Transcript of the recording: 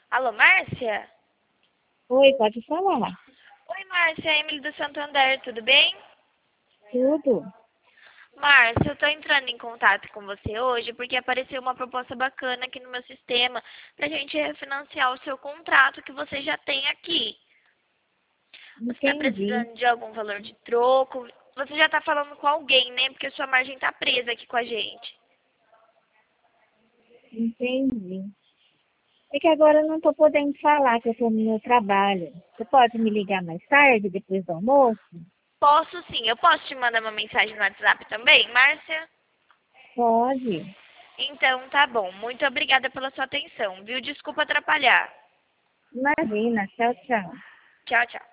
Alô, Márcia? Oi, pode falar. Oi, Márcia, é Emily do Santander, tudo bem? Tudo. Márcia, eu tô entrando em contato com você hoje porque apareceu uma proposta bacana aqui no meu sistema pra gente refinanciar o seu contrato que você já tem aqui. Você tá Entendi. precisando de algum valor de troco? Você já tá falando com alguém, né? Porque sua margem tá presa aqui com a gente. Entendi. É que agora eu não estou podendo falar, que eu estou no meu trabalho. Você pode me ligar mais tarde, depois do almoço? Posso sim, eu posso te mandar uma mensagem no WhatsApp também, Márcia? Pode. Então tá bom. Muito obrigada pela sua atenção, viu? Desculpa atrapalhar. Imagina. Tchau, tchau. Tchau, tchau.